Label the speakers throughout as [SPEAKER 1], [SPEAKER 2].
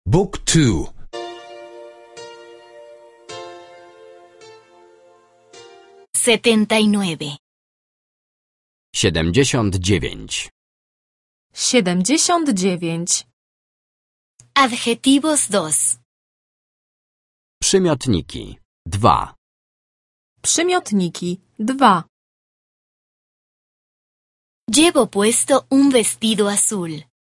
[SPEAKER 1] Book 2.
[SPEAKER 2] 79.
[SPEAKER 3] 79.
[SPEAKER 4] 79.
[SPEAKER 2] Adjetivos 2.
[SPEAKER 3] Przymiotniki. 2.
[SPEAKER 4] Przymiotniki 2.
[SPEAKER 2] Llevo puesto un vestido azul.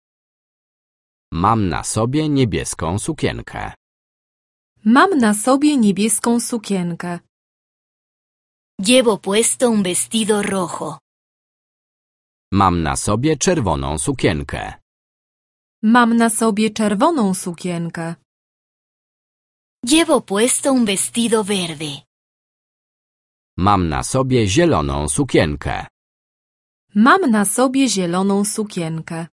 [SPEAKER 3] Mam na sobie niebieską sukienkę.
[SPEAKER 4] Mam na sobie niebieską sukienkę.
[SPEAKER 2] Llevo puesto un vestido rojo.
[SPEAKER 3] Mam na sobie czerwoną sukienkę.
[SPEAKER 4] Mam na sobie czerwoną sukienkę.
[SPEAKER 2] Llevo puesto un vestido verde.
[SPEAKER 3] Mam na sobie zieloną sukienkę.
[SPEAKER 4] Mam na sobie zieloną sukienkę.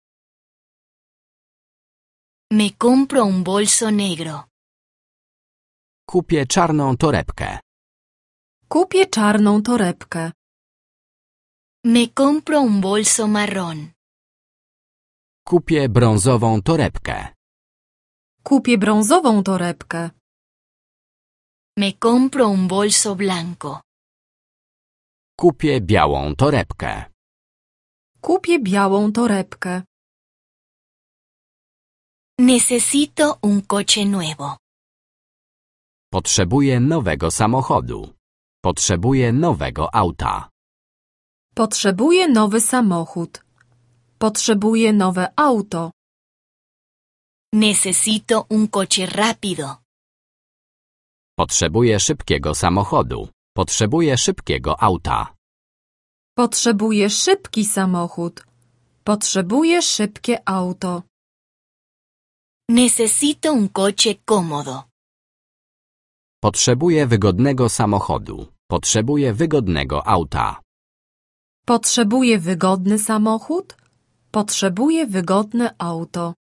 [SPEAKER 2] Me compro un bolso negro.
[SPEAKER 3] Kupię czarną torebkę.
[SPEAKER 4] Kupię czarną torebkę.
[SPEAKER 2] Me compro un bolso marrón.
[SPEAKER 3] Kupię brązową torebkę.
[SPEAKER 4] Kupię brązową torebkę.
[SPEAKER 2] Me compro un bolso blanco.
[SPEAKER 3] Kupię białą torebkę.
[SPEAKER 4] Kupię białą torebkę.
[SPEAKER 2] Necesito un coche nuevo.
[SPEAKER 3] Potrzebuję nowego samochodu. Potrzebuję nowego auta.
[SPEAKER 4] Potrzebuję nowy samochód. Potrzebuję nowe auto.
[SPEAKER 2] Necesito un coche rápido.
[SPEAKER 3] Potrzebuję szybkiego samochodu. Potrzebuję szybkiego auta.
[SPEAKER 4] Potrzebuję szybki samochód. Potrzebuję szybkie auto.
[SPEAKER 2] Necesito un coche cómodo.
[SPEAKER 3] Potrzebuję wygodnego samochodu. Potrzebuję wygodnego auta.
[SPEAKER 4] Potrzebuję wygodny samochód. Potrzebuję wygodne auto.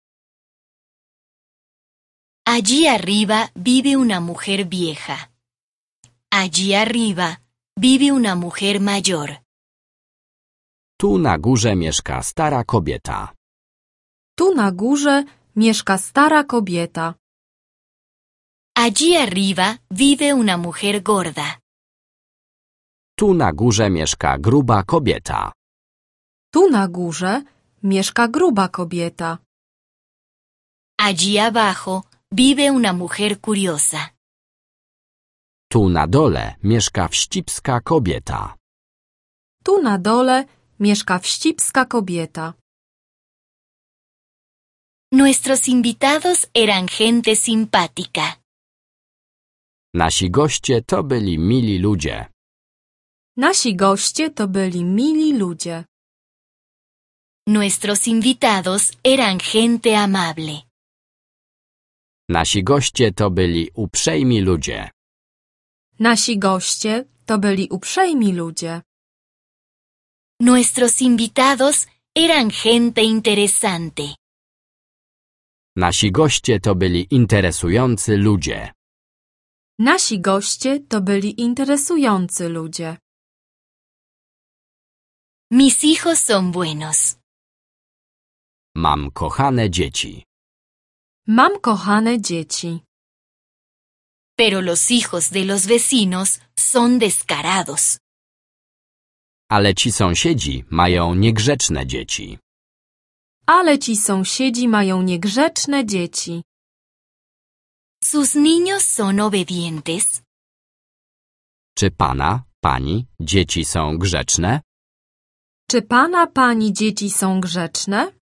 [SPEAKER 2] Allí arriba vive una mujer vieja. Allí arriba vive una mujer mayor.
[SPEAKER 3] Tu na górze mieszka stara kobieta.
[SPEAKER 4] Tu na górze mieszka stara kobieta.
[SPEAKER 2] Allí arriba vive una mujer gorda.
[SPEAKER 3] Tu na górze mieszka gruba kobieta.
[SPEAKER 4] Tu na górze mieszka gruba kobieta.
[SPEAKER 2] Allí abajo vive una mujer curiosa.
[SPEAKER 3] Tu na dole mieszka wścibska kobieta.
[SPEAKER 4] Tu na dole mieszka wścibska kobieta.
[SPEAKER 2] Nuestros invitados eran gente simpática.
[SPEAKER 3] Nasi goście to byli mili ludzie.
[SPEAKER 4] Nasi goście to byli mili ludzie.
[SPEAKER 2] Nuestros invitados eran gente amable.
[SPEAKER 3] Nasi goście to byli uprzejmi ludzie.
[SPEAKER 4] Nasi goście to byli uprzejmi ludzie.
[SPEAKER 2] Nuestros invitados eran gente interesante.
[SPEAKER 3] Nasi goście to byli interesujący ludzie.
[SPEAKER 4] Nasi goście to byli interesujący ludzie.
[SPEAKER 2] Mis hijos son buenos.
[SPEAKER 3] Mam kochane dzieci.
[SPEAKER 4] Mam kochane dzieci.
[SPEAKER 2] Pero los hijos de los vecinos son descarados.
[SPEAKER 3] Ale ci sąsiedzi mają niegrzeczne dzieci.
[SPEAKER 4] Ale ci sąsiedzi mają niegrzeczne dzieci.
[SPEAKER 2] ¿Sus niños son obedientes?
[SPEAKER 3] Czy pana, pani, dzieci są grzeczne?
[SPEAKER 4] Czy pana, pani dzieci są grzeczne?